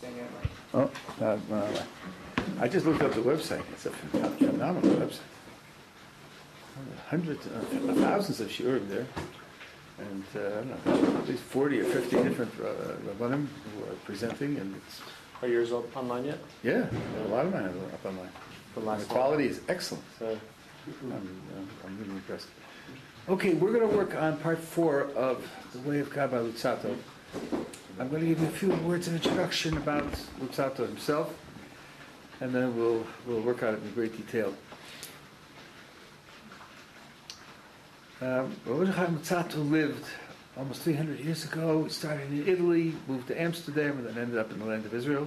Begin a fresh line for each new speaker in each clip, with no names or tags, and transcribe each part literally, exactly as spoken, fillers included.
Oh, uh, well, I just looked up the website. It's a phenomenal website. Hundreds, uh, thousands of shiurim there. And uh, I don't know, at least forty or fifty different uh, Rabbanim who are presenting. And it's,
are yours up online yet?
Yeah, a lot of mine are up online. The, the quality is excellent. So I'm, uh, I'm really impressed. Okay, we're going to work on part four of The Way of God by Luzzatto. I'm going to give you a few words of introduction about Luzzatto himself, and then we'll we'll work on it in great detail. Um, Luzzatto lived almost three hundred years ago. He started in Italy, moved to Amsterdam, and then ended up in the land of Israel.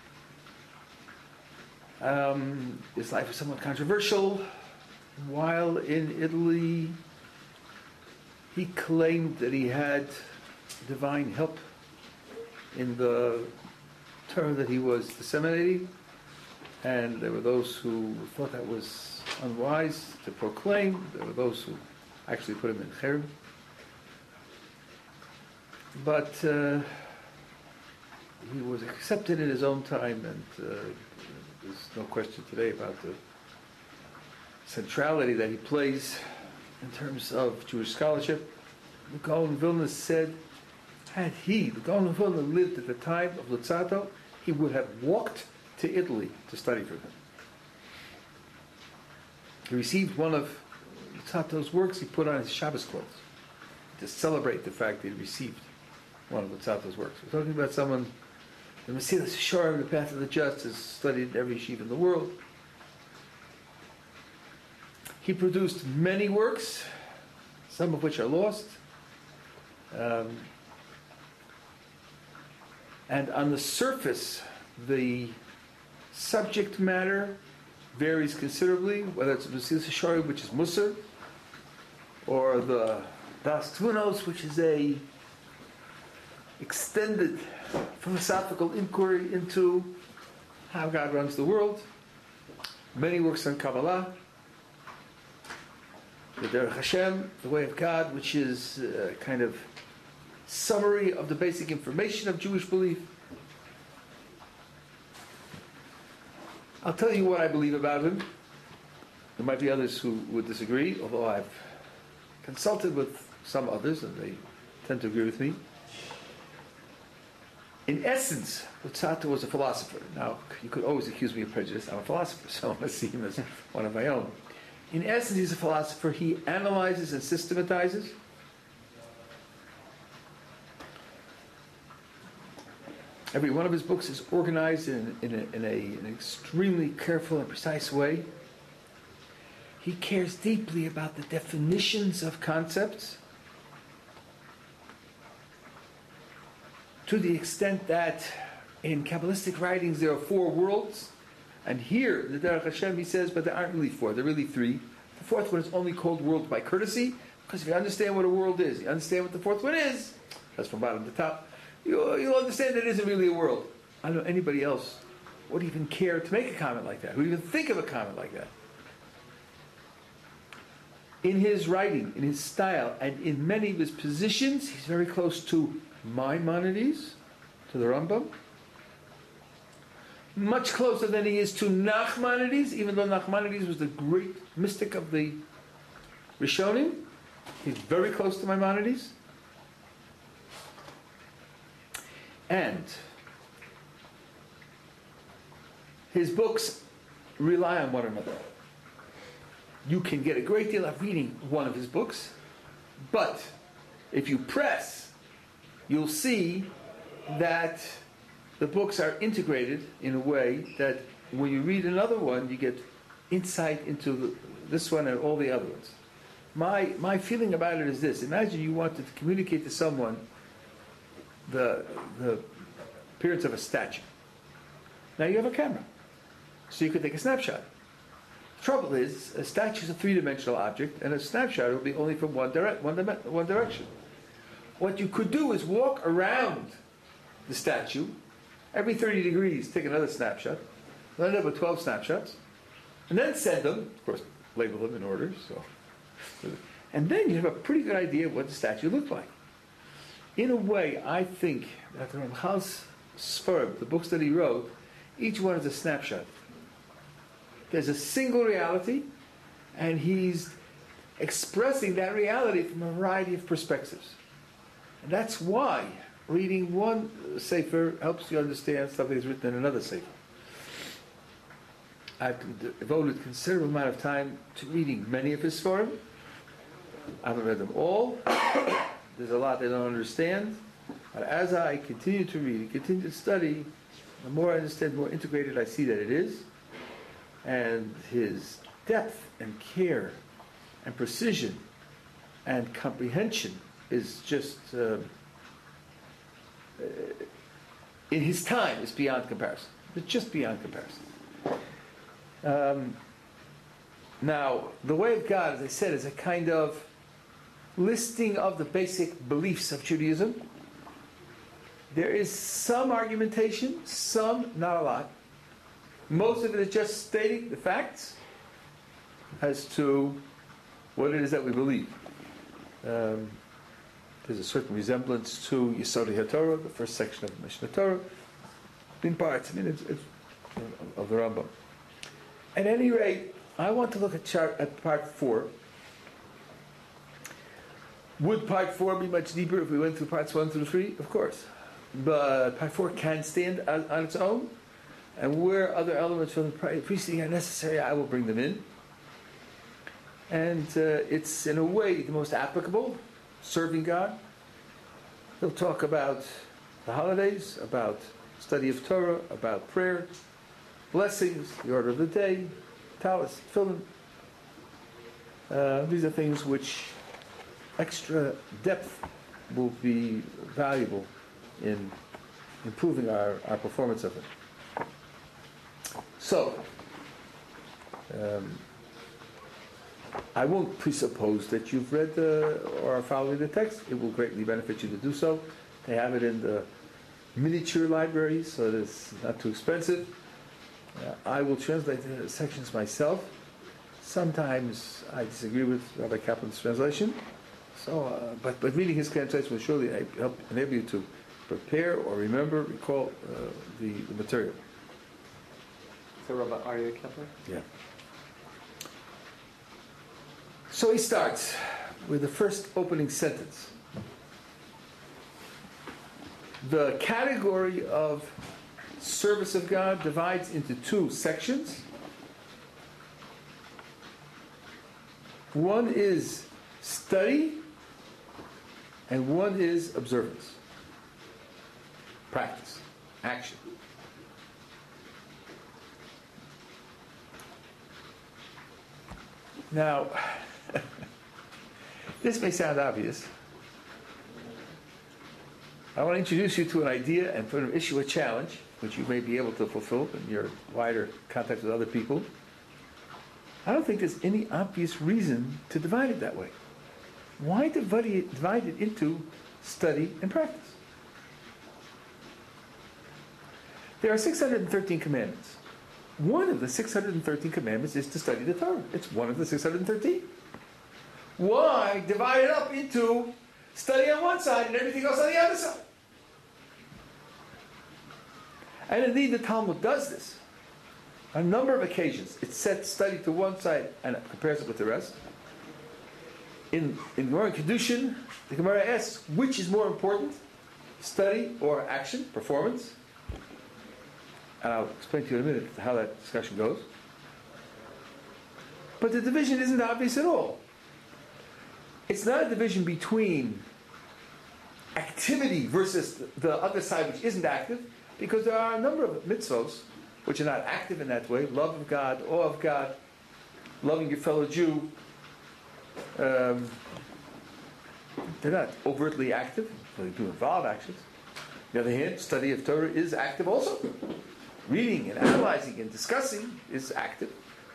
Um, his life was somewhat controversial. While in Italy, he claimed that he had divine help in the Torah that he was disseminating, and there were those who thought that was unwise to proclaim. There were those who actually put him in cherem. But uh, he was accepted in his own time, and uh, there's no question today about the centrality that he plays in terms of Jewish scholarship. The Gaon of Vilna said, had he, the Gaon of Vilna, lived at the time of Luzzatto, he would have walked to Italy to study from him. He received one of Luzzatto's works. He put on his Shabbos clothes to celebrate the fact that he received one of Luzzatto's works. We're talking about someone, the Mesilas Yesharim, the Path of the Just, is studied in every yeshiva in the world. He produced many works, some of which are lost. Um, and on the surface, the subject matter varies considerably, whether it's Mesilas Yesharim, which is Musar, or the Das Tvunos, which is a extended philosophical inquiry into how God runs the world. Many works on Kabbalah. The Derech Hashem, the Way of God, which is a kind of summary of the basic information of Jewish belief. I'll tell you what I believe about him. There might be others who would disagree, although I've consulted with some others, and they tend to agree with me. In essence, Luzzatto was a philosopher. Now, you could always accuse me of prejudice. I'm a philosopher, so I see him as one of my own. In essence, he's a philosopher. He analyzes and systematizes. Every one of his books is organized in, in, a, in a, an extremely careful and precise way. He cares deeply about the definitions of concepts, to the extent that in Kabbalistic writings there are four worlds. And here, in the Derech Hashem, he says, but there aren't really four, there are really three. The fourth one is only called world by courtesy, because if you understand what a world is, you understand what the fourth one is, that's from bottom to top, you'll, you'll understand that it isn't really a world. I don't know anybody else would even care to make a comment like that, who would even think of a comment like that. In his writing, in his style, and in many of his positions, he's very close to Maimonides, to the Rambam. Much closer than he is to Nachmanides, even though Nachmanides was the great mystic of the Rishonim. He's very close to Maimonides. And his books rely on one another. You can get a great deal of reading one of his books, but if you press, you'll see that the books are integrated in a way that when you read another one, you get insight into the, this one and all the other ones. My my feeling about it is this. Imagine you wanted to communicate to someone the, the appearance of a statue. Now you have a camera, so you could take a snapshot. The trouble is, a statue is a three-dimensional object, and a snapshot will be only from one, dire- one, dim- one direction. What you could do is walk around the statue, every thirty degrees, take another snapshot, end up with twelve snapshots, and then send them, of course, label them in order, so, and then you have a pretty good idea of what the statue looked like. In a way, I think that the Ramchal's Sforim, the books that he wrote, each one is a snapshot. There's a single reality, and he's expressing that reality from a variety of perspectives. And that's why reading one sefer helps you understand something that's written in another sefer. I've devoted a considerable amount of time to reading many of his Sforim. I haven't read them all. There's a lot I don't understand. But as I continue to read and continue to study, the more I understand, the more integrated I see that it is. And his depth and care and precision and comprehension is just, uh, in his time, is beyond comparison. It's just beyond comparison. Um, now, the Way of God, as I said, is a kind of listing of the basic beliefs of Judaism. There is some argumentation, some, not a lot. Most of it is just stating the facts as to what it is that we believe. Um, there's a certain resemblance to Yesodei HaTorah, the first section of the Mishnah Torah, in parts, I mean, it's, it's of the Rambam. At any rate, I want to look at, chart, at part four. Would part four be much deeper if we went through parts one through three? Of course. But part four can stand on, on its own. And where other elements from the preceding are necessary, I will bring them in. And uh, it's, in a way, the most applicable, serving God. He'll talk about the holidays, about study of Torah, about prayer, blessings, the order of the day, talis, tefillin. Uh, these are things which extra depth will be valuable in improving our, our performance of it. So, um, I won't presuppose that you've read the, or are following the text. It will greatly benefit you to do so. They have it in the miniature library, so it's not too expensive. Uh, I will translate the sections myself. Sometimes I disagree with Rabbi Kaplan's translation. So, uh, but, but reading his translation will surely help enable you to prepare or remember, recall uh, the, the material.
So Rabbi Aryeh Kepler?
Yeah. So he starts with the first opening sentence. The category of service of God divides into two sections. One is study, and one is observance, practice, action. Now, this may sound obvious. I want to introduce you to an idea and put an issue, a challenge, which you may be able to fulfill in your wider contact with other people. I don't think there's any obvious reason to divide it that way. Why divide it, divide it into study and practice? There are six hundred thirteen commandments. One of the six hundred thirteen commandments is to study the Torah. It's one of the six hundred thirteen. Why divide it up into study on one side and everything else on the other side? And indeed, the Talmud does this. On a number of occasions, it sets study to one side and it compares it with the rest. In, in Gemara Kedushin, the Gemara asks, which is more important, study or action, performance? And I'll explain to you in a minute how that discussion goes. But the division isn't obvious at all. It's not a division between activity versus the other side which isn't active, because there are a number of mitzvos which are not active in that way. Love of God, awe of God, loving your fellow Jew. Um, they're not overtly active, but they do involve actions. On the other hand, study of Torah is active also. Reading and analyzing and discussing is active.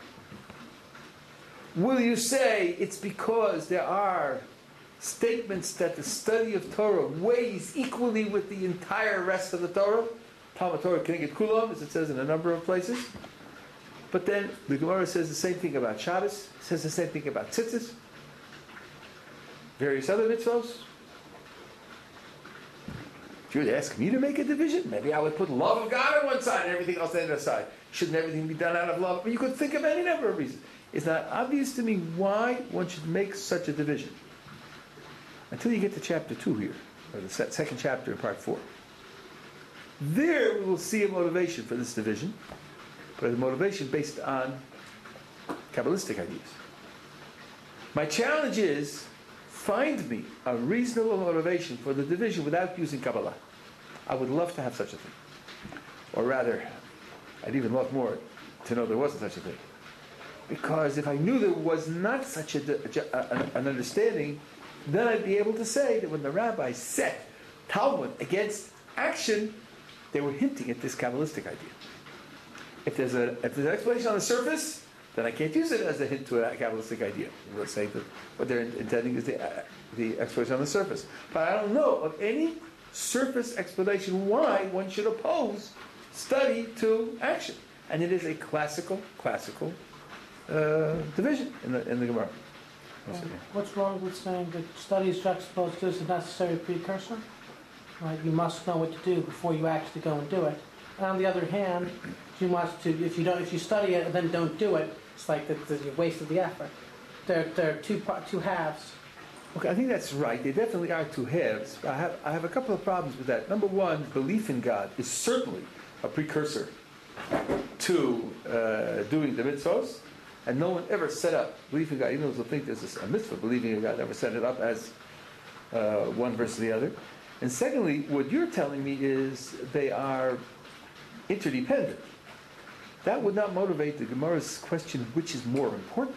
Will you say it's because there are statements that the study of Torah weighs equally with the entire rest of the Torah? Talmud Torah Keneged Kulam, as it says in a number of places. But then the Gemara says the same thing about Shabbos, says the same thing about tzitzis, various other mitzvos. If you were to ask me to make a division, maybe I would put love of God on one side and everything else on the other side. Shouldn't everything be done out of love? I mean, you could think of any number of reasons. It's not obvious to me why one should make such a division. Until you get to chapter two here, or the second chapter in part four. There we will see a motivation for this division, but a motivation based on Kabbalistic ideas. My challenge is, find me a reasonable motivation for the division without using Kabbalah. I would love to have such a thing. Or rather, I'd even love more to know there wasn't such a thing. Because if I knew there was not such a, a, an understanding, then I'd be able to say that when the rabbis set Talmud against action, they were hinting at this Kabbalistic idea. If there's, a, if there's an explanation on the surface, then I can't use it as a hint to a Kabbalistic idea. We'll say that what they're intending is the, uh, the explanation on the surface. But I don't know of any surface explanation why one should oppose study to action. And it is a classical, classical uh, division in the, in the Gemara.
Um, what's wrong with saying that study is juxtaposed to as a necessary precursor? Right, you must know what to do before you actually go and do it. And on the other hand, if you must to, if you don't, if you study it and then don't do it, it's like that you wasted the effort. There, there are two two halves.
Okay, I think that's right. There definitely are two halves. I have I have a couple of problems with that. Number one, belief in God is certainly a precursor to uh, doing the mitzvahs, and no one ever set up belief in God. Even those who think there's a mitzvah believing in God never set it up as uh, one versus the other. And secondly, what you're telling me is they are interdependent. That would not motivate the Gemara's question, which is more important.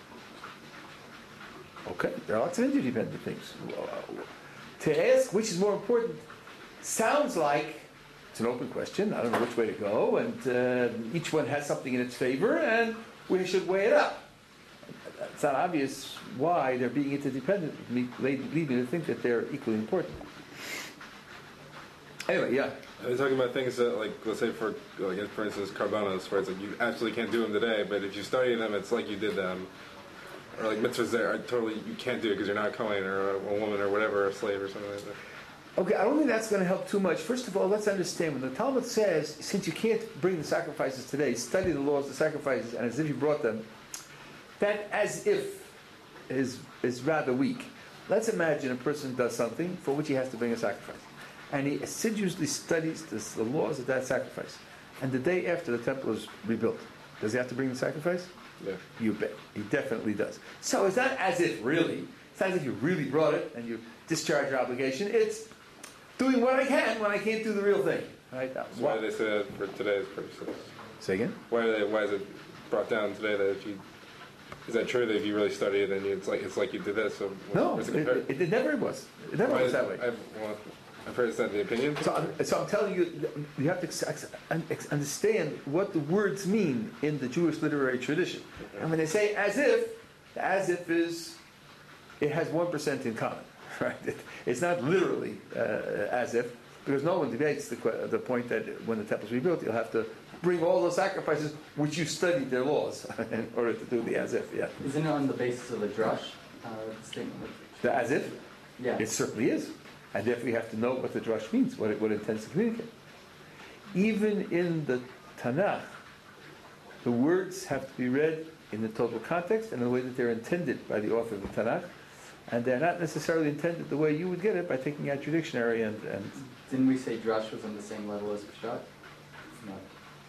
Okay, there are lots of interdependent things. To ask which is more important sounds like it's an open question. I don't know which way to go, and uh, each one has something in its favor, and we should weigh it up. It's not obvious why they're being interdependent. They lead me to think that they're equally important. Anyway, yeah.
Are you talking about things that, like, let's say for, like, for instance, carbonos, where it's like you absolutely can't do them today, but if you study them, it's like you did them. Or like mitzvahs that are totally, you can't do it because you're not a Kohen or a, a woman or whatever, a slave or something like that.
Okay, I don't think that's going to help too much. First of all, let's understand, when the Talmud says, since you can't bring the sacrifices today, study the laws, the sacrifices, and as if you brought them, that as if is, is rather weak. Let's imagine a person does something for which he has to bring a sacrifice. And he assiduously studies this, the laws of that sacrifice. And the day after the temple is rebuilt, does he have to bring the sacrifice?
Yeah.
You bet. He definitely does. So it's not as if really, it's not as if you really brought it and you discharge your obligation. It's doing what I can when I can't do the real thing. Right?
So why do they say that for today's purposes?
Say again?
Why, do they, why is it brought down today that if you... Is that true that if you really study it, then you, it's like it's like you did this? So
no, it, it, it never was. It never
why
was that way.
I've, well, I've heard it's not the opinion.
So I'm, so I'm telling you, you have to understand what the words mean in the Jewish literary tradition. Okay. And when they say as if, as if is, it has one percent in common, right? It, it's not literally uh, as if, because no one debates the, the point that when the temple's rebuilt, you'll have to bring all the sacrifices which you studied their laws in order to do the as if, yeah.
Isn't it on the basis of the drush uh, statement?
The as if?
Yeah.
It certainly is. And therefore you have to know what the drush means, what it, what it intends to communicate. Even in the Tanakh, the words have to be read in the total context and the way that they're intended by the author of the Tanakh. And they're not necessarily intended the way you would get it by taking out your dictionary and... and
Didn't we say drush was on the same level as Pshat? It's not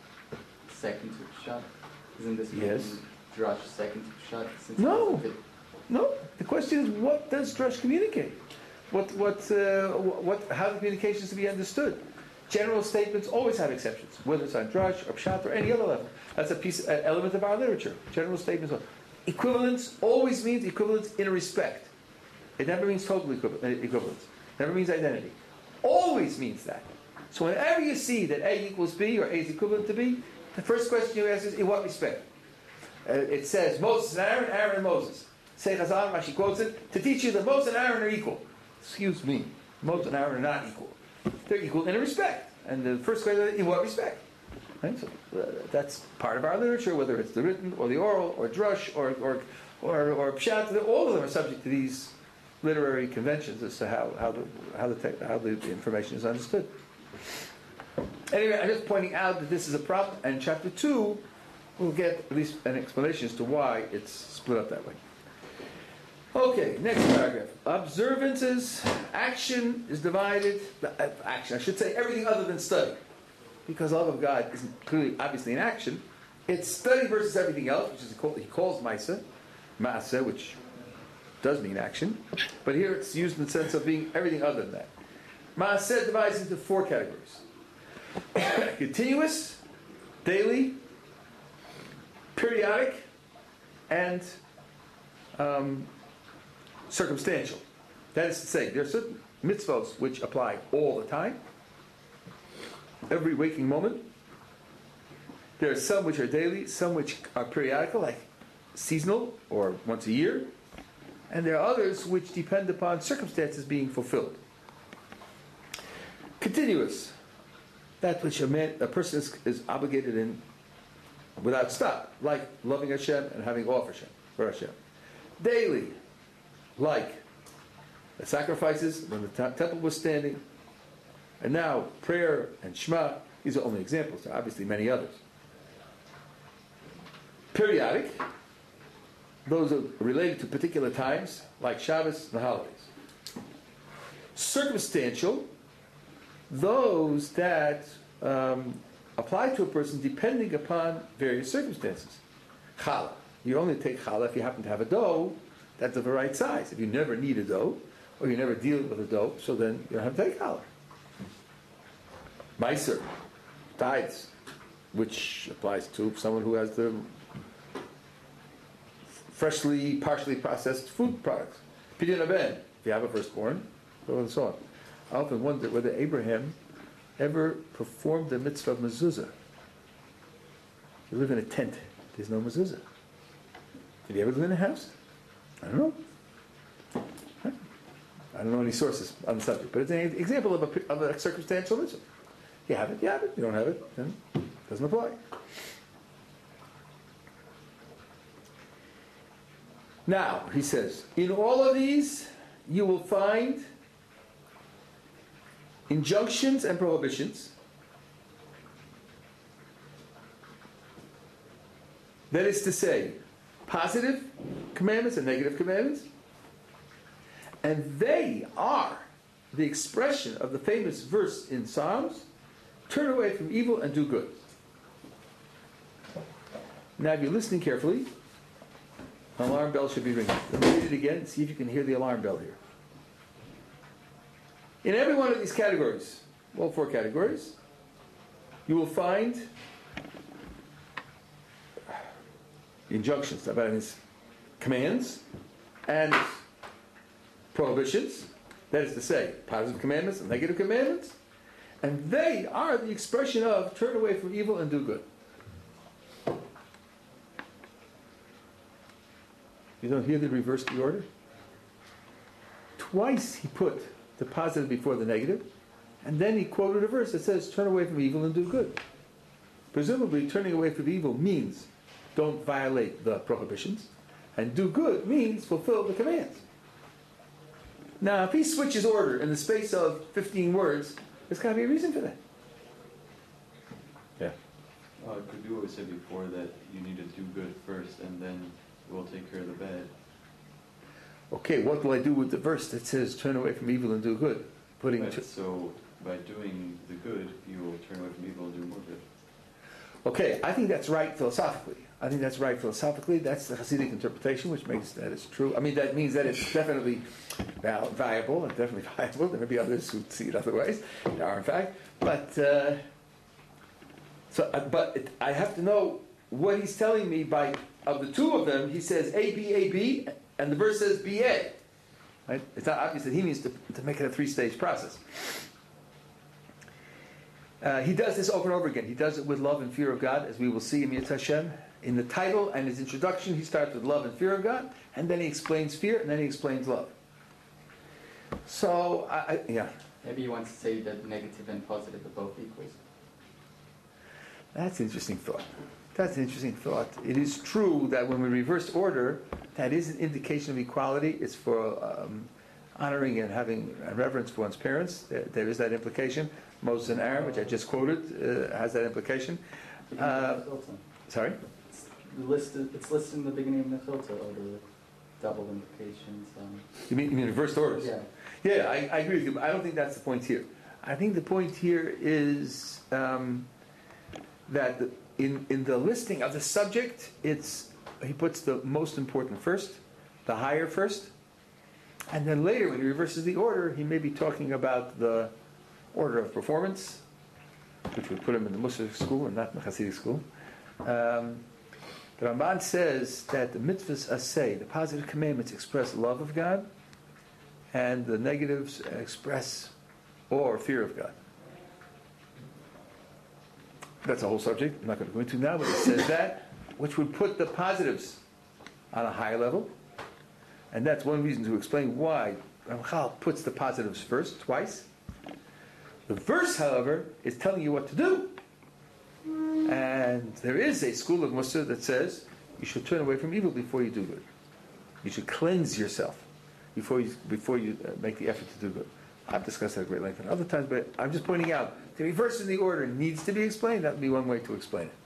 second to Pshat? Isn't this
yes.
drush second to Pshat? Since
no. No. The question is, what does drush communicate? What, what, uh, what, how the communication is to be understood. General statements always have exceptions, whether it's on drush or pshat or any other level. That's a piece, an element of our literature. General statements. Equivalence always means equivalence in a respect. It never means total equivalence. Never means identity. Always means that. So whenever you see that A equals B or A is equivalent to B, the first question you ask is, in what respect? Uh, it says Moses and Aaron, Aaron and Moses. Say Chazal, Rashi quotes it, to teach you that Moses and Aaron are equal. Excuse me, Moses and Aaron are not equal. They're equal in a respect. And the first question is, in what respect? Right? So uh, that's part of our literature, whether it's the written or the oral or drush or or or, or pshat. All of them are subject to these literary conventions as to how, how, the, how, the, tech, how the information is understood. Anyway, I'm just pointing out that this is a problem, and chapter two, we'll get at least an explanation as to why it's split up that way. Okay, next paragraph. Observances, action is divided, uh, action, I should say everything other than study. Because love of God isn't clearly, obviously, in action. It's study versus everything else, which is he calls Maisa, Maaseh, which does mean action. But here it's used in the sense of being everything other than that. Maaseh divides into four categories. Continuous, daily, periodic, and um, circumstantial. That is to say, there are certain mitzvahs which apply all the time, every waking moment. There are some which are daily, some which are periodical, like seasonal or once a year, and there are others which depend upon circumstances being fulfilled. Continuous, that which a man, a person is, is obligated in without stop, like loving Hashem and having awe for Hashem, for Hashem. Daily, like the sacrifices when the t- temple was standing, and now prayer and Shema. These are only examples. There are obviously many others. Periodic, those are related to particular times, like Shabbos and the holidays. Circumstantial, those that um, apply to a person depending upon various circumstances. Challah. You only take challah if you happen to have a dough that's of the right size. If you never need a dough, or you never deal with a dough, so then you don't have to take challah. Meiser, tithes, which applies to someone who has the freshly, partially processed food products. Pidyon haben, if you have a firstborn, so on and so on. I often wonder whether Abraham ever performed the mitzvah of mezuzah. You live in a tent, there's no mezuzah. Did he ever live in a house? I don't know. I don't know any sources on the subject, but it's an example of a, of a circumstantial mitzvah. You have it, you have it. You don't have it, then it doesn't apply. Now, he says, in all of these, you will find injunctions and prohibitions. That is to say, positive commandments and negative commandments. And they are the expression of the famous verse in Psalms, turn away from evil and do good. Now, if you're listening carefully, an alarm bell should be ringing. Let me read it again and see if you can hear the alarm bell here. In every one of these categories, all four categories, you will find injunctions, that means commands, and prohibitions, that is to say, positive commandments and negative commandments, and they are the expression of turn away from evil and do good. You don't hear the reverse of the order? Twice he put the positive before the negative, and then he quoted a verse that says, turn away from evil and do good. Presumably, turning away from evil means don't violate the prohibitions, and do good means fulfill the commands. Now, if he switches order in the space of fifteen words, there's got to be a reason for that. Yeah.
Uh, could you always say before that you need to do good first, and then we'll take care of the bad?
Okay, what will I do with the verse that says turn away from evil and do good? Putting
Right,
tr-
so by doing the good, you will turn away from evil and do more good.
Okay, I think that's right philosophically. I think that's right philosophically. That's the Hasidic interpretation, which makes that is true. I mean, that means that it's definitely val- viable and definitely viable. There may be others who see it other ways. There are, in fact. But uh, so, uh, but it, I have to know what he's telling me by, of the two of them, he says A, B, A, B, and the verse says B, A. Right? It's not obvious that he means to, to make it a three-stage process. Uh, he does this over and over again. He does it with love and fear of God, as we will see in Yetz Hashem. In the title and his introduction, he starts with love and fear of God, and then he explains fear, and then he explains love. So, I, I, yeah.
Maybe you want to say that negative and positive are both equals.
That's an interesting thought. That's an interesting thought. It is true that when we reverse order, that is an indication of equality. It's for um, honoring and having reverence for one's parents. There, there is that implication. Moses and Aaron, which I just quoted, uh, has that implication. Uh, sorry?
It's listed, it's listed in the beginning of the filter, or the double implications. Um,
You mean, you mean reversed orders?
yeah.
Yeah, I, I agree with you, but I don't think that's the point here. I think the point here is um, that the, in, in the listing of the subject, it's he puts the most important first, the higher first, and then later when he reverses the order, he may be talking about the order of performance, which would put him in the Muslim school and not in the Hasidic school. Um, the Ramban says that the mitzvahs asay, the positive commandments, express love of God, and the negatives express awe or fear of God. That's a whole subject I'm not going to go into now, but it says that, which would put the positives on a higher level. And that's one reason to explain why Ramchal puts the positives first, twice. The verse, however, is telling you what to do. And there is a school of Mussar that says you should turn away from evil before you do good. You should cleanse yourself before you, before you uh, make the effort to do good. I've discussed that at great length and other times, but I'm just pointing out the reverse in the order needs to be explained. That would be one way to explain it.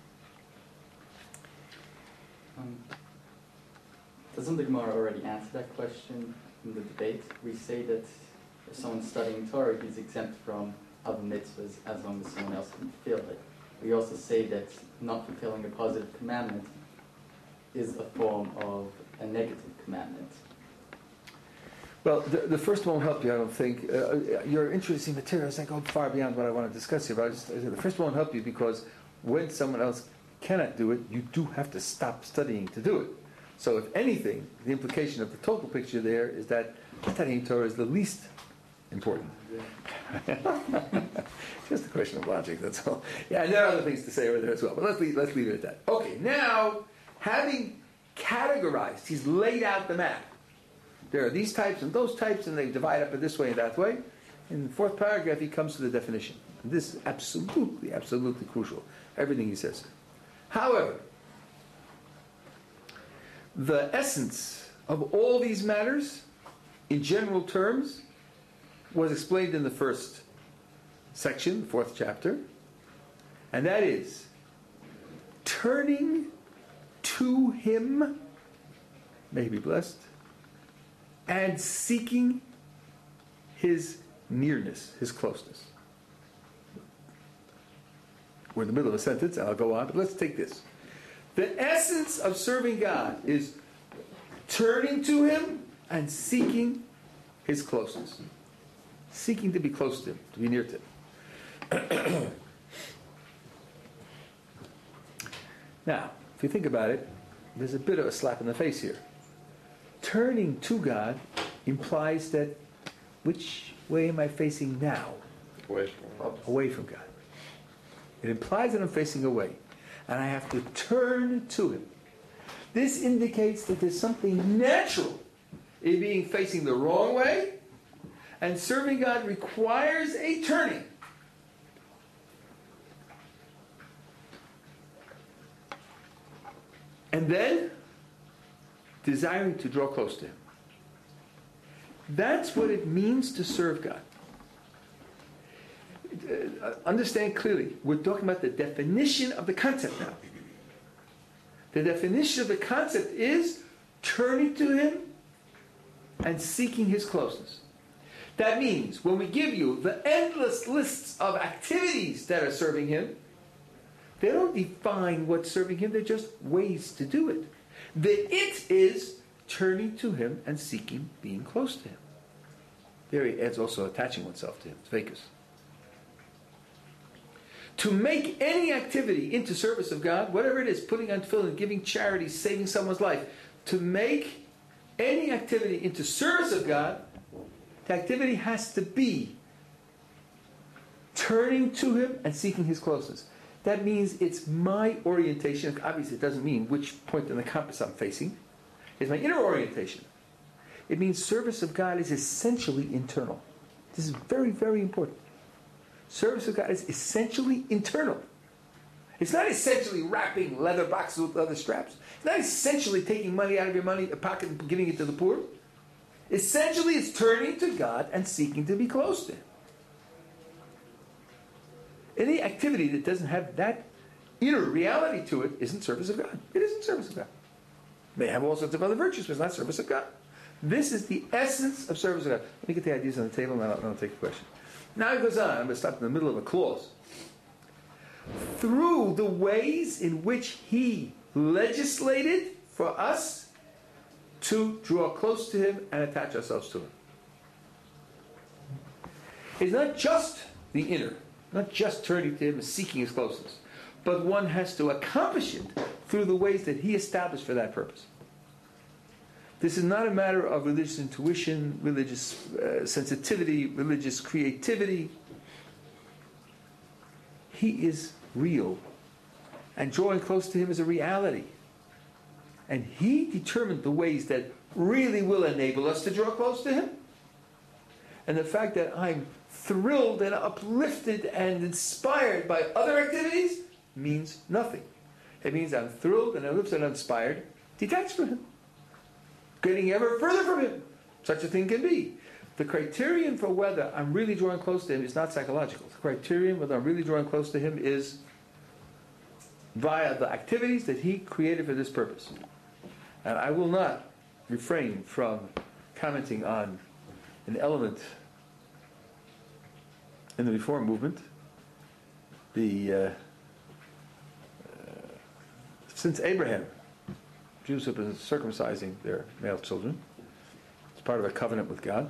Um, doesn't the Gemara already answer that question in the debate? We say that if someone's studying Torah, he's exempt from other mitzvahs as long as someone else can fulfill it. We also say that not fulfilling a positive commandment is a form of a negative commandment.
Well, the, the first one won't help you, I don't think. Uh, your interesting materials that go far beyond what I want to discuss here. But I just, the first one won't help you because when someone else cannot do it, you do have to stop studying to do it. So if anything, the implication of the total picture there is that studying Torah is the least important. Just a question of logic, that's all. Yeah, and there are other things to say over there as well. But let's leave, let's leave it at that. Okay, now, having categorized, he's laid out the map. There are these types and those types, and they divide up in this way and that way. In the fourth paragraph, he comes to the definition. And this is absolutely, absolutely crucial. Everything he says. However, the essence of all these matters, in general terms, was explained in the first section, fourth chapter. And that is, turning to him, may he be blessed, and seeking his nearness, his closeness. We're in the middle of a sentence, and I'll go on, but let's take this. The essence of serving God is turning to him and seeking his closeness. Seeking to be close to him, to be near to him. Now, if you think about it, there's a bit of a slap in the face here. Turning to God implies that which way am I facing now?
Away from
Away from God. It implies that I'm facing away. And I have to turn to him. This indicates that there's something natural in being facing the wrong way, and serving God requires a turning. And then, desiring to draw close to him. That's what it means to serve God. Uh, understand clearly, we're talking about the definition of the concept now. The definition of the concept is turning to him and seeking his closeness. That means when we give you the endless lists of activities that are serving him, they don't define what's serving him, they're just ways to do it. The it is turning to him and seeking being close to him. There he adds also attaching oneself to him. It's vacus. To make any activity into service of God, whatever it is, putting on tefillin, giving charity, saving someone's life, to make any activity into service of God, the activity has to be turning to him and seeking his closeness. That means it's my orientation. Obviously, it doesn't mean which point in the compass I'm facing. It's my inner orientation. It means service of God is essentially internal. This is very, very important. Service of God is essentially internal. It's not essentially wrapping leather boxes with leather straps. It's not essentially taking money out of your money pocket and giving it to the poor. Essentially, it's turning to God and seeking to be close to Him. Any activity that doesn't have that inner reality to it isn't service of God. It isn't service of God. It may have all sorts of other virtues, but it's not service of God. This is the essence of service of God. Let me get the ideas on the table, and I'll, I'll take a question. Now it goes on. I'm going to stop in the middle of a clause. Through the ways in which He legislated for us to draw close to Him and attach ourselves to Him. It's not just the inner, not just turning to Him and seeking His closeness, but one has to accomplish it through the ways that He established for that purpose. This is not a matter of religious intuition, religious uh, sensitivity, religious creativity. He is real, and drawing close to Him is a reality. And He determined the ways that really will enable us to draw close to Him. And the fact that I'm thrilled and uplifted and inspired by other activities means nothing. It means I'm thrilled and uplifted and inspired, detached from Him, getting ever further from Him. Such a thing can be. The criterion for whether I'm really drawing close to Him is not psychological. The criterion whether I'm really drawing close to Him is via the activities that He created for this purpose. And I will not refrain from commenting on an element in the Reform movement. The uh, uh, since Abraham, Jews have been circumcising their male children. It's part of a covenant with God.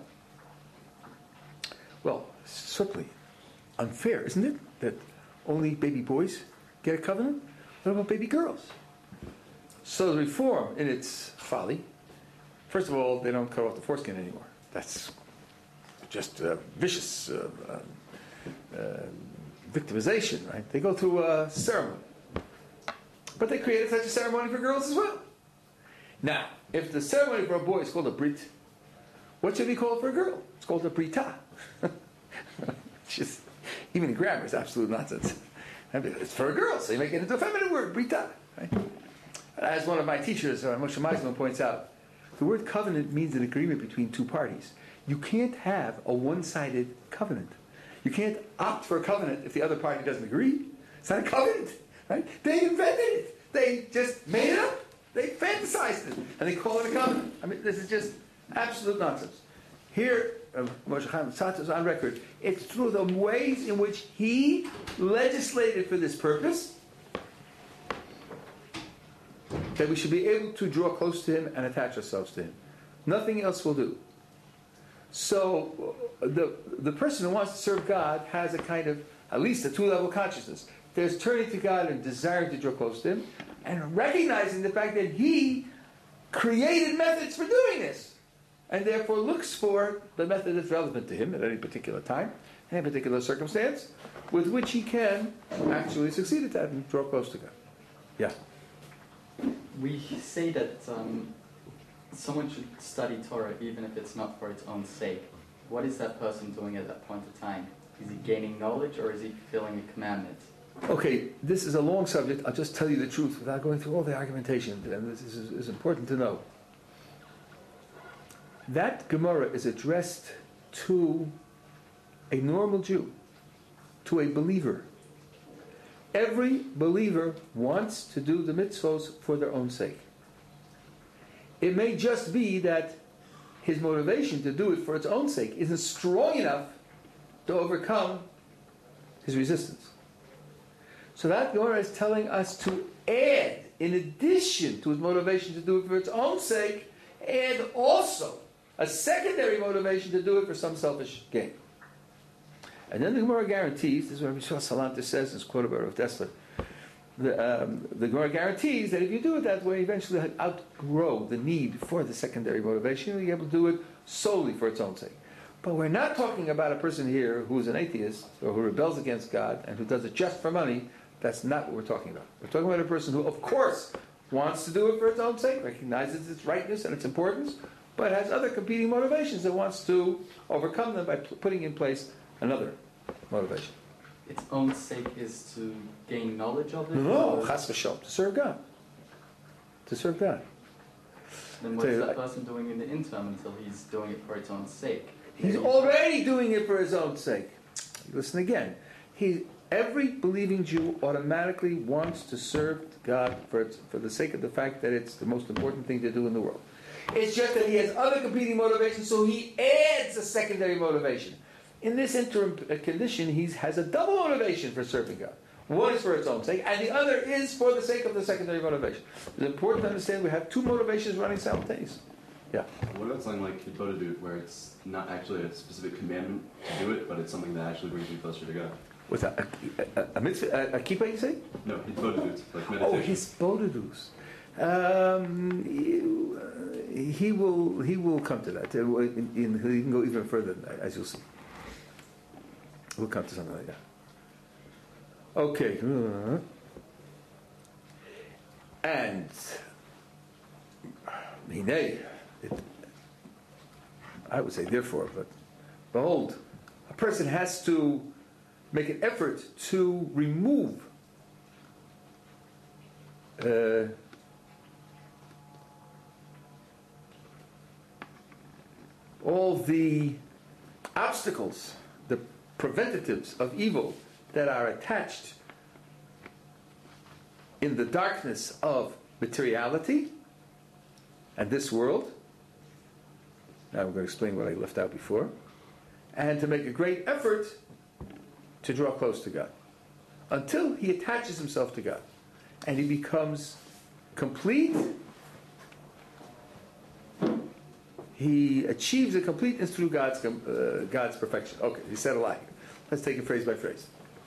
Well, certainly unfair, isn't it, that only baby boys get a covenant? What about baby girls? So the Reform, in its folly, first of all, they don't cut off the foreskin anymore. That's just uh, vicious uh, uh, uh, victimization, right? They go through a ceremony. But they created such a ceremony for girls as well. Now, if the ceremony for a boy is called a brit, what should be called for a girl? It's called a brita. Just, even in grammar, it's absolute nonsense. It's for a girl, so you make it into a feminine word, brita. Right? As one of my teachers, uh, Moshe Meisman, points out, the word covenant means an agreement between two parties. You can't have a one-sided covenant. You can't opt for a covenant if the other party doesn't agree. It's not a covenant, right? They invented it. They just made it up. They fantasized it, and they call it a covenant. I mean, this is just absolute nonsense. Here, uh, Moshe Chaim Tzatz is on record. It's through the ways in which he legislated for this purpose that we should be able to draw close to him and attach ourselves to him. Nothing else will do. So uh, the the person who wants to serve God has a kind of, at least a two-level consciousness. There's turning to God and desiring to draw close to him, and recognizing the fact that he created methods for doing this, and therefore looks for the method that's relevant to him at any particular time, any particular circumstance, with which he can actually succeed at that and draw close to God. Yeah.
We say that um, someone should study Torah even if it's not for its own sake. What is that person doing at that point of time? Is he gaining knowledge or is he fulfilling a commandment?
Okay, this is a long subject. I'll just tell you the truth without going through all the argumentation, and this is, is important to know. That Gemara is addressed to a normal Jew, to a believer. Every believer wants to do the mitzvos for their own sake. It may just be that his motivation to do it for its own sake isn't strong enough to overcome his resistance. So that Gemara is telling us to add, in addition to his motivation to do it for its own sake, add also a secondary motivation to do it for some selfish gain. And then the Gemara guarantees, this is what Mishal Salanter says, it's quoted by Rav Dessler, the, um, the Gemara guarantees that if you do it that way, eventually you'll outgrow the need for the secondary motivation, you'll be able to do it solely for its own sake. But we're not talking about a person here who is an atheist, or who rebels against God, and who does it just for money. That's not what we're talking about. We're talking about a person who, of course, wants to do it for its own sake, recognizes its rightness and its importance, but has other competing motivations that wants to overcome them by p- putting in place another motivation.
Its own sake is to gain knowledge of it?
No,
or-
chas v'shalom, to serve God. To serve God.
Then what is that person doing in the interim until he's doing it for its own sake?
He's already doing it for his own sake. Listen again. He, every believing Jew automatically wants to serve God for, its, for the sake of the fact that it's the most important thing to do in the world. It's just that he has other competing motivations, so he adds a secondary motivation. In this interim condition, he has a double motivation for serving God. One is for its own sake, and the other is for the sake of the secondary motivation. It's important to understand we have two motivations running simultaneously. Yeah.
What about something like Hitbodedut, where it's not actually a specific commandment to do it, but it's something that actually brings you closer to God?
What's that? A, a, a mitzvah? A, a kippah, you say?
No, Hitbodedut, like meditation.
Oh, his bodedus. Um, you, uh, he will. He will come to that. Uh, in, in, he can go even further than that, as you'll see. We'll come to something like that. Okay. Uh, and Hinei, it, I would say therefore, but behold, a person has to make an effort to remove uh, all the obstacles, the preventatives of evil that are attached in the darkness of materiality and this world. Now we're going to explain what I left out before. And to make a great effort to draw close to God until he attaches himself to God and he becomes complete. He achieves a completeness through God's uh, God's perfection. Okay, he said a lot here. Let's take it phrase by phrase.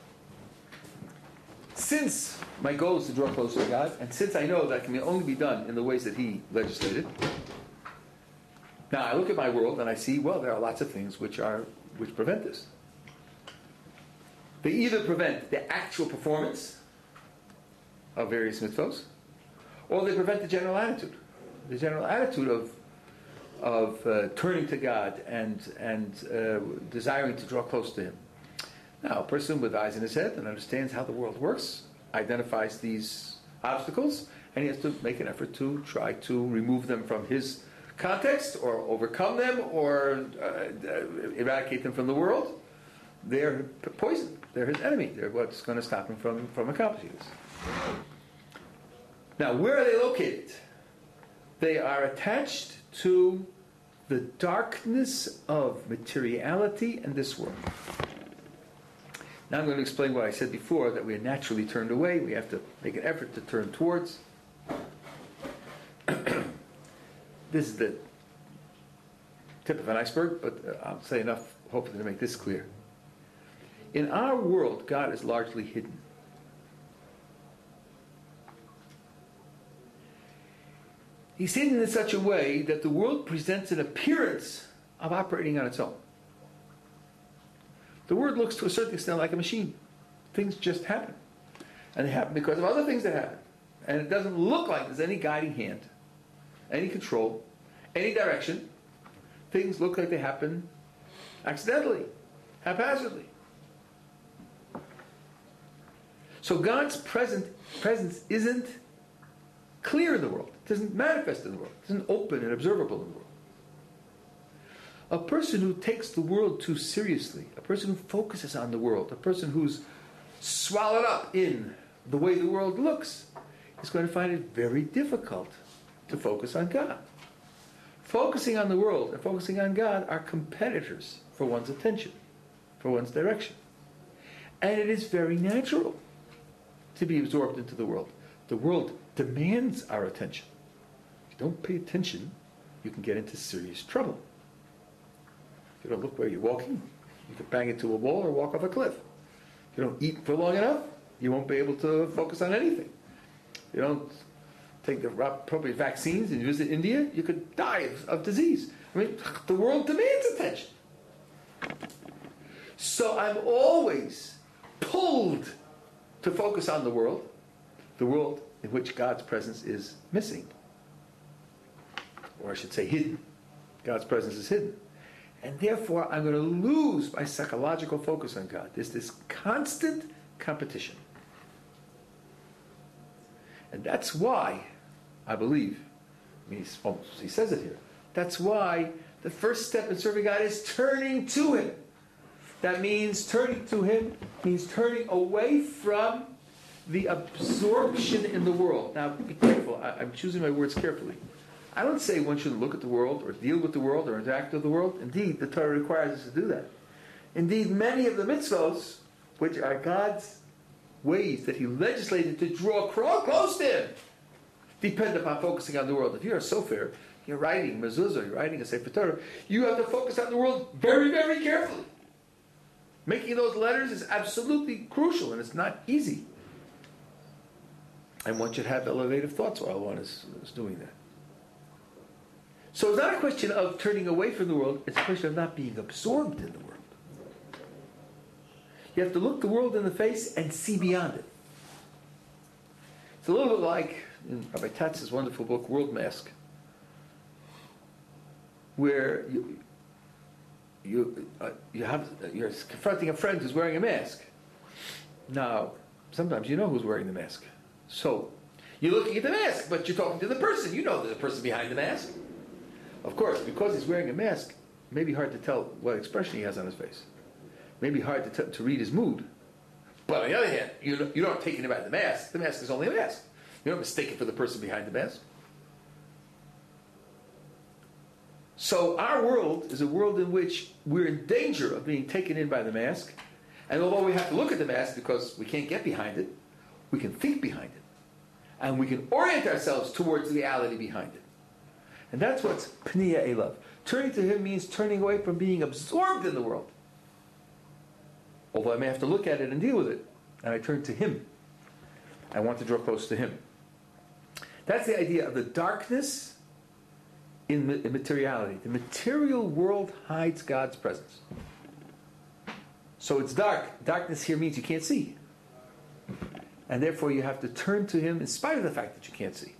Since my goal is to draw close to God, and since I know that can only be done in the ways that he legislated, now I look at my world and I see, well, there are lots of things which are which prevent this. They either prevent the actual performance of various mitzvos, or they prevent the general attitude, the general attitude of of uh, turning to God and and uh, desiring to draw close to Him. Now, a person with eyes in his head and understands how the world works identifies these obstacles, and he has to make an effort to try to remove them from his context, or overcome them, or uh, eradicate them from the world. They're poison. They're his enemy. They're what's going to stop him from, from accomplishing this. Now, where are they located? They are attached to the darkness of materiality and this world. Now I'm going to explain what I said before, that we are naturally turned away. We have to make an effort to turn towards. This is the tip of an iceberg, but uh, I'll say enough, hopefully, to make this clear. In our world, God is largely hidden. He's hidden in such a way that the world presents an appearance of operating on its own. The world looks to a certain extent like a machine. Things just happen. And they happen because of other things that happen. And it doesn't look like there's any guiding hand, any control, any direction. Things look like they happen accidentally, haphazardly. So God's present presence isn't clear in the world. It doesn't manifest in the world. It isn't open and observable in the world. A person who takes the world too seriously, a person who focuses on the world, a person who's swallowed up in the way the world looks, is going to find it very difficult to focus on God. Focusing on the world and focusing on God are competitors for one's attention, for one's direction. And it is very natural to be absorbed into the world. The world demands our attention. If you don't pay attention, you can get into serious trouble. If you don't look where you're walking, you can bang into a wall or walk off a cliff. If you don't eat for long enough, you won't be able to focus on anything. If you don't take the appropriate vaccines and visit India, you could die of, of disease. I mean, the world demands attention. So I'm always pulled to focus on the world, the world in which God's presence is missing. Or I should say hidden. God's presence is hidden. And therefore, I'm going to lose my psychological focus on God. There's this constant competition. And that's why I believe I mean, he's, oh, he says it here. That's why the first step in serving God is turning to Him. That means turning to Him means turning away from the absorption in the world. Now, be careful. I, I'm choosing my words carefully. I don't say one shouldn't look at the world or deal with the world or interact with the world. Indeed, the Torah requires us to do that. Indeed, many of the mitzvos, which are God's ways that He legislated to draw close to Him, depend upon focusing on the world. If you're a sofer, you're writing mezuzah, you're writing a sefer Torah, you have to focus on the world very, very carefully. Making those letters is absolutely crucial, and it's not easy. And one should have elevative thoughts while one is, is doing that. So it's not a question of turning away from the world, it's a question of not being absorbed in the world. You have to look the world in the face and see beyond it. It's a little bit like in Rabbi Tatz's wonderful book, World Mask, where you, you, uh, you have, you're confronting a friend who's wearing a mask. Now, sometimes you know who's wearing the mask. So, you're looking at the mask, but you're talking to the person. You know there's a person behind the mask. Of course, because he's wearing a mask, it may be hard to tell what expression he has on his face. It may be hard to, t- to read his mood. But on the other hand, you don't, you don't take it about the mask. The mask is only a mask. You don't mistake it for the person behind the mask. So our world is a world in which we're in danger of being taken in by the mask. And although we have to look at the mask because we can't get behind it, we can think behind it. And we can orient ourselves towards the reality behind it. And that's what's Pniya Elav. Turning to Him means turning away from being absorbed in the world. Although I may have to look at it and deal with it. And I turn to Him. I want to draw close to Him. That's the idea of the darkness in, in materiality. The material world hides God's presence. So it's dark. Darkness here means you can't see. And therefore you have to turn to Him in spite of the fact that you can't see.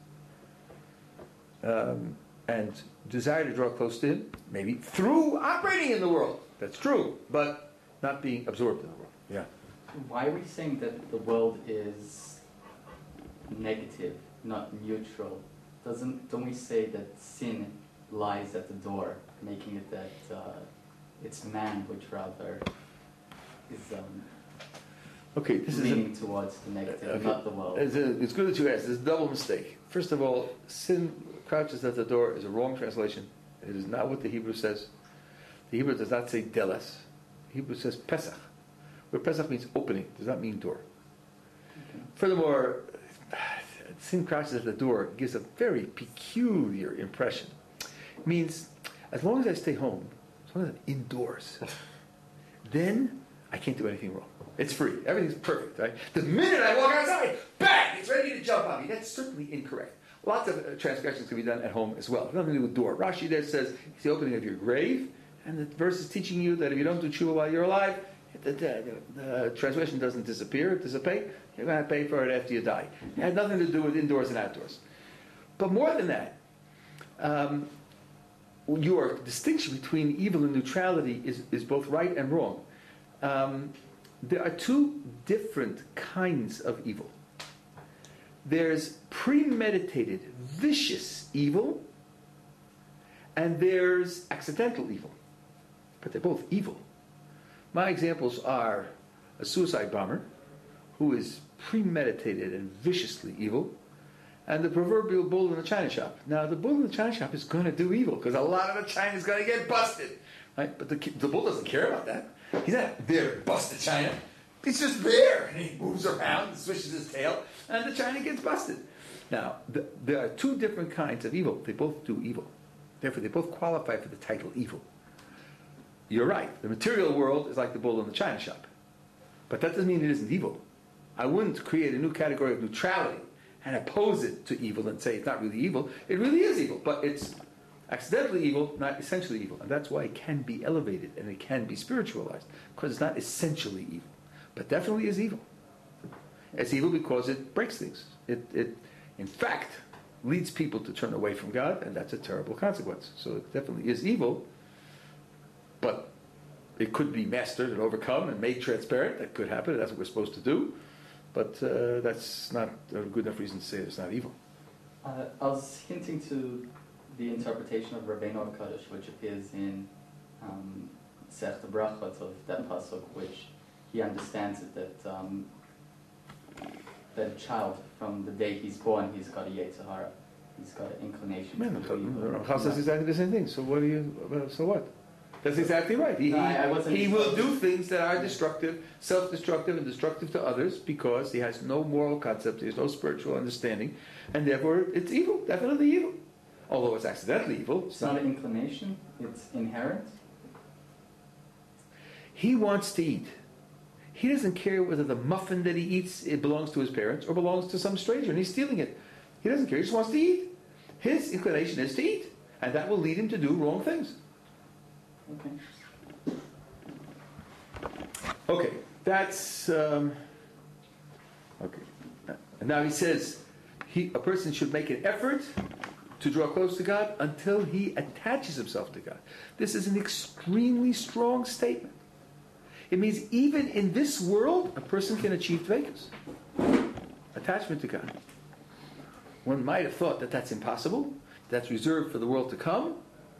Um, and desire to draw close to Him, maybe through operating in the world. That's true, but not being absorbed in the world. Yeah.
Why are we saying that the world is negative, not neutral? Doesn't don't we say that sin lies at the door, making it that uh, it's man which rather is um,
okay, this
leaning
is a,
towards the negative,
okay.
not the world?
It's, a, it's good that you asked. It's a double mistake. First of all, sin crouches at the door is a wrong translation. It is not what the Hebrew says. The Hebrew does not say deles. The Hebrew says Pesach, where Pesach means opening, does not mean door.
Okay.
Furthermore, sin crouches at the door gives a very peculiar impression. It means, as long as I stay home, as long as I'm indoors, then I can't do anything wrong. It's free. Everything's perfect, right? The minute I walk outside, bang, it's ready to jump on me. That's certainly incorrect. Lots of uh, transgressions can be done at home as well. Nothing to do with door. Rashi there says it's the opening of your grave, and the verse is teaching you that if you don't do tshuva while you're alive, the, the, the transgression doesn't disappear, dissipate. You're going to pay for it after you die. It has nothing to do with indoors and outdoors. But more than that, um, your distinction between evil and neutrality is, is both right and wrong. Um, there are two different kinds of evil. There's premeditated, vicious evil, and there's accidental evil. But they're both evil. My examples are a suicide bomber, who is premeditated and viciously evil, and the proverbial bull in the china shop. Now, the bull in the china shop is going to do evil, because a lot of the china is going to get busted. Right? But the, the bull doesn't care about that. He's not there to bust the china. He's just there, and he moves around and swishes his tail, and the china gets busted. Now, the, there are two different kinds of evil. They both do evil. Therefore, they both qualify for the title evil. You're right. The material world is like the bull in the china shop. But that doesn't mean it isn't evil. I wouldn't create a new category of neutrality and oppose it to evil and say it's not really evil. It really is evil, but it's accidentally evil, not essentially evil. And that's why it can be elevated and it can be spiritualized, because it's not essentially evil. But definitely is evil. It's evil because it breaks things. It, it, in fact, leads people to turn away from God, and that's a terrible consequence. So it definitely is evil, but it could be mastered and overcome and made transparent. That could happen. That's what we're supposed to do. But uh, that's not a good enough reason to say it's not evil.
Uh, I was hinting to the interpretation of Rabbeinu HaKadosh, which appears in um, Sech the Brachot of that pasuk, which he understands it that um, that a child, from the day he's born, he's got a Yetzer Hara. He's got an inclination
Man,
to believe.
Ramchal says exactly the same thing. So what do you? So what? That's exactly right. He,
No, I- I
he,
wasn't-
he will do things that are destructive, self-destructive, and destructive to others because he has no moral concept, he has no spiritual understanding, and therefore it's evil, definitely evil. Although it's accidentally evil.
It's not an inclination, it's inherent.
He wants to eat. He doesn't care whether the muffin that he eats it belongs to his parents or belongs to some stranger, and he's stealing it. He doesn't care. He just wants to eat. His inclination is to eat, and that will lead him to do wrong things.
Okay.
Okay, that's um, okay. And now he says he, a person should make an effort to draw close to God until he attaches himself to God. This is an extremely strong statement. It means even in this world, a person can achieve dveikus, attachment to God. One might have thought that that's impossible, that's reserved for the world to come.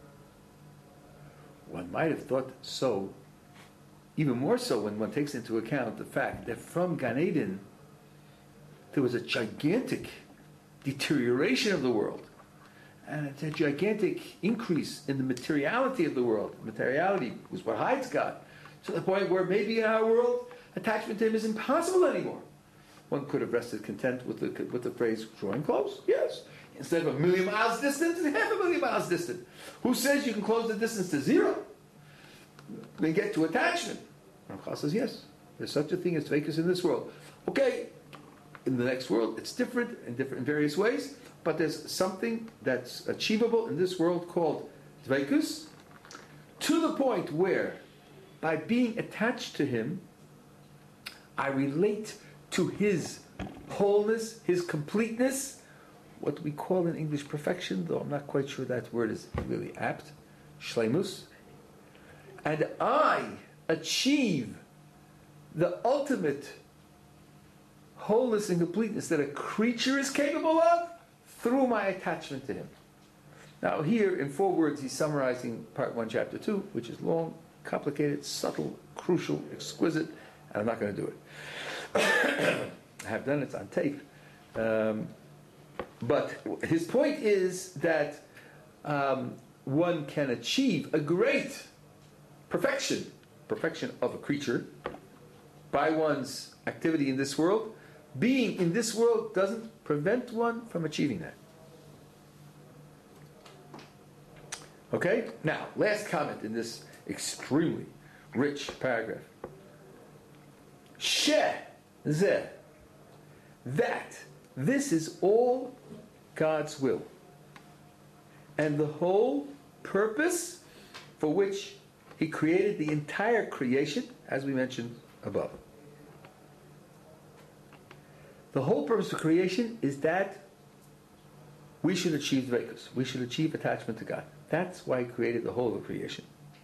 One might have thought so, even more so when one takes into account the fact that from Gan Eden there was a gigantic deterioration of the world and a gigantic increase in the materiality of the world. Materiality was what hides God, to the point where maybe in our world attachment to Him is impossible anymore. One could have rested content with the with the phrase drawing close. Yes, instead of a million miles distant, it's half a million miles distant. Who says you can close the distance to zero? Then get to attachment. Ramchal says yes. There's such a thing as dveikus in this world. Okay, in the next world it's different in different in various ways, but there's something that's achievable in this world called dveikus, to the point where, by being attached to Him, I relate to His wholeness, His completeness, what we call in English perfection, though I'm not quite sure that word is really apt, shleimus, and I achieve the ultimate wholeness and completeness that a creature is capable of through my attachment to Him. Now here, in four words, he's summarizing part one, chapter two, which is long, complicated, subtle, crucial, exquisite, and I'm not going to do it. I have done it, it's on tape. Um, but his point is that um, one can achieve a great perfection, perfection of a creature, by one's activity in this world. Being in this world doesn't prevent one from achieving that. Okay? Now, last comment in this extremely rich paragraph. She, ze, that this is all God's will, and the whole purpose for which He created the entire creation, as we mentioned above. The whole purpose of creation is that we should achieve dveikus. We should achieve attachment to God. That's why He created the whole of creation.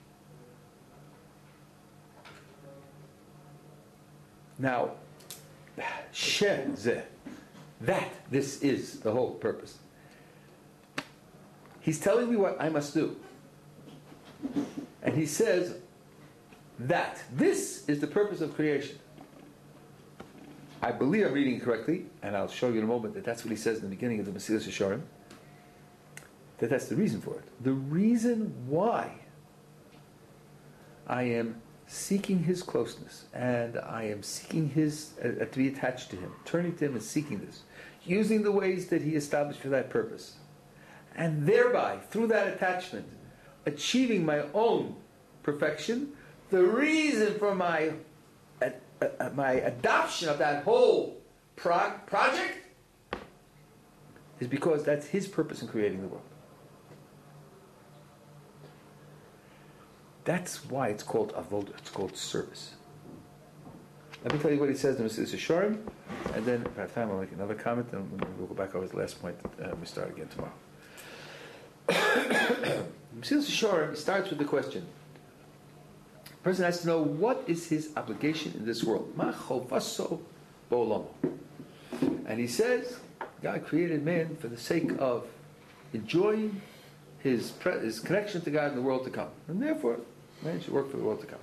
Now, she, ze, that this is the whole purpose. He's telling me what I must do. And he says that this is the purpose of creation. I believe I'm reading it correctly, and I'll show you in a moment that that's what he says in the beginning of the Mesilas Yesharim, that that's the reason for it. The reason why I am seeking His closeness, and I am seeking His, uh, to be attached to Him, turning to Him and seeking this, using the ways that He established for that purpose, and thereby, through that attachment, achieving my own perfection. The reason for my uh, uh, my adoption of that whole pro- project is because that's His purpose in creating the world. That's why it's called avodah. It's called service. Let me tell you what he says in Mesilas Yesharim, and then if I have time I'll make another comment, and we'll go back over the last point. Uh, we start again tomorrow. Mesilas Yesharim starts with the question. The person has to know what is his obligation in this world. Ma chovaso ba'olamo. And he says, God created man for the sake of enjoying his, pre- his connection to God in the world to come. And therefore, man should work for the world to come.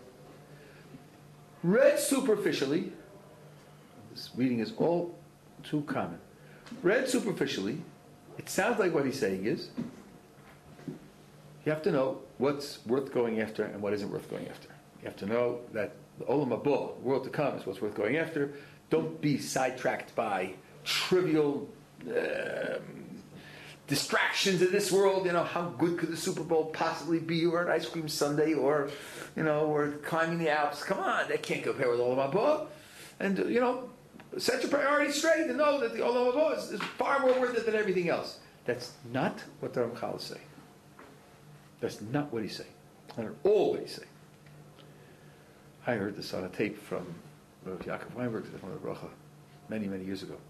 Read superficially, this reading is all too common. Read superficially, it sounds like what he's saying is, you have to know what's worth going after and what isn't worth going after. You have to know that the Olam Haba, the world to come, is what's worth going after. Don't be sidetracked by trivial um, distractions in this world. You know, how good could the Super Bowl possibly be, or an ice cream sundae, or, you know, or climbing the Alps. Come on, that can't compare with Olam Haba. And, you know, set your priorities straight and know that the Olam Haba is, is far more worth it than everything else. That's not what the Ramchal is saying. That's not what he's saying. Not at all what he's saying. I heard this on a tape from Rav Yaakov Weinberg, one of the Bracha, many, many years ago.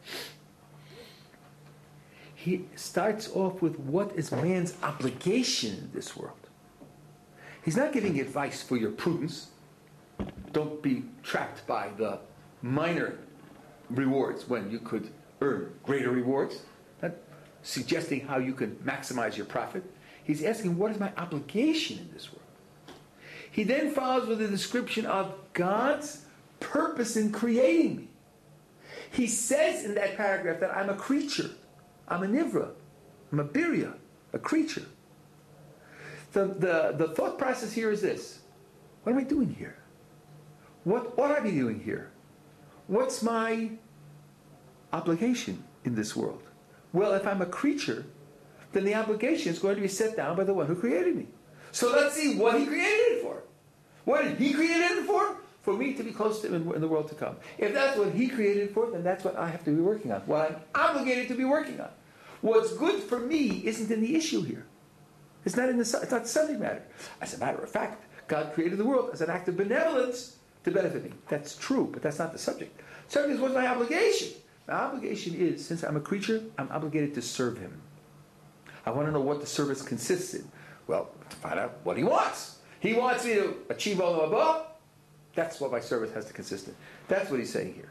He starts off with what is man's obligation in this world. He's not giving advice for your prudence. Don't be trapped by the minor rewards when you could earn greater rewards. Not suggesting how you can maximize your profit. He's asking, what is my obligation in this world? He then follows with a description of God's purpose in creating me. He says in that paragraph that I'm a creature. I'm a nivra. I'm a birya, a creature. The, the, the thought process here is this. What am I doing here? What ought I be doing here? What's my obligation in this world? Well, if I'm a creature, then the obligation is going to be set down by the one who created me. So let's see what he created it for. What did he create it for? For me to be close to him in, in the world to come. If that's what he created it for, then that's what I have to be working on. What I'm obligated to be working on. What's good for me isn't in the issue here. It's not in the it's not the subject matter. As a matter of fact, God created the world as an act of benevolence to benefit me. That's true, but that's not the subject. The subject is what's my obligation. My obligation is, since I'm a creature, I'm obligated to serve him. I want to know what the service consists in. Well, to find out what he wants. He wants me to achieve Olam Haba. That's what my service has to consist in. That's what he's saying here.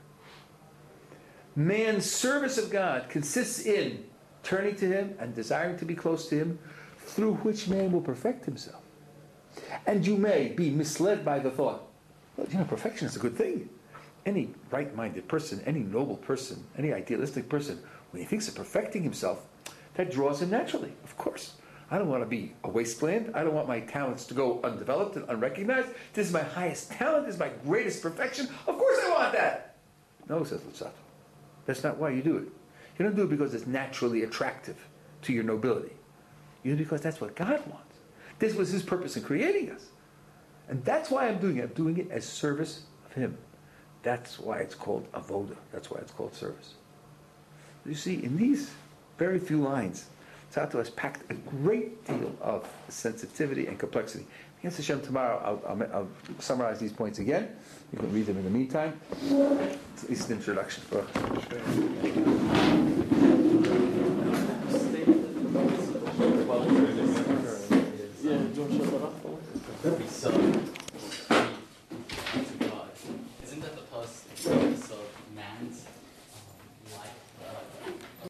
Man's service of God consists in turning to him and desiring to be close to him, through which man will perfect himself. And you may be misled by the thought, well, you know, perfection is a good thing. Any right-minded person, any noble person, any idealistic person, when he thinks of perfecting himself, that draws him naturally, of course. I don't want to be a wasteland. I don't want my talents to go undeveloped and unrecognized. This is my highest talent. This is my greatest perfection. Of course I want that. No, says Luzzatto. That's not why you do it. You don't do it because it's naturally attractive to your nobility. You do it because that's what God wants. This was his purpose in creating us. And that's why I'm doing it. I'm doing it as service of him. That's why it's called avoda. That's why it's called service. You see, in these very few lines, Luzzatto has packed a great deal of sensitivity and complexity. Against Hashem, tomorrow I'll, I'll, I'll summarize these points again. You can read them in the meantime. It's at least an introduction. Thank you.